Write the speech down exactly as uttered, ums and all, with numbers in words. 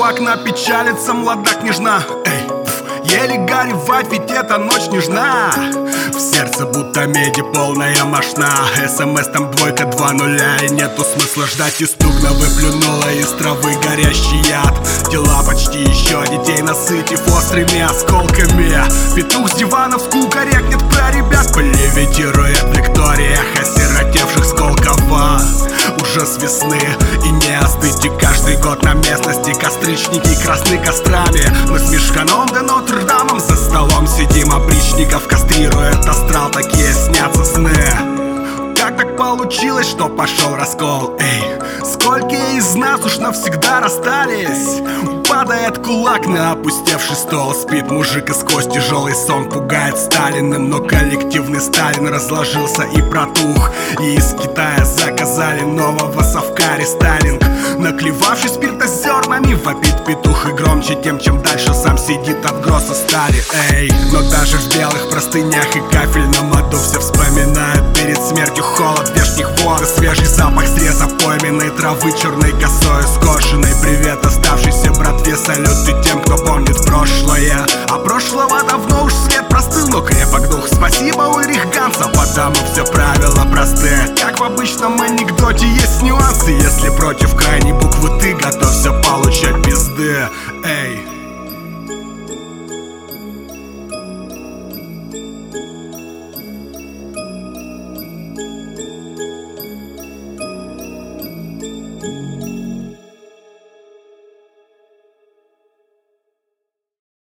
окна печалится молода княжна. Эй, пф, еле горевать, ведь эта ночь нежна. В сердце будто меди полная мошна. СМС там двойка, два нуля, и нету смысла ждать. Иступно выплюнула из травы горящий яд. Дела почти еще, детей насытив острыми осколками. Петух с диванов скука рекнет про ребят. Левитирует в лекториях осиротевших Сколково. Ужас весны и не остыть. И каждый год на местности костричники красны кострами. Мы с Мишканом да Нотр-Дамом за столом сидим, опричников кастрирует астрал, такие снятся сны. Как так получилось, что пошел раскол? Эй, сколько из нас уж навсегда расстались? Падает кулак на опустевший стол. Спит мужик, и сквозь тяжелый сон пугает Сталиным. Но коллективный Сталин разложился и протух. И из Китая заказали нового совка рестайлинг. Наклевавшись спиртозернами, вопит петух и громче тем, чем дальше сам сидит от гроза стали. Эй, но даже в белых простынях и кафельном аду все вспоминают перед смертью холод вешних вод и свежий запах среза пойменной травы черной косой скошенной. Привет оставшийся братве, салюты тем, кто помнит прошлое. А прошлого давно уж след простыл, но крепок дух. Спасибо Ульрих Ганса, потому все правила просты. Как в обычном анекдоте есть нюансы. Если против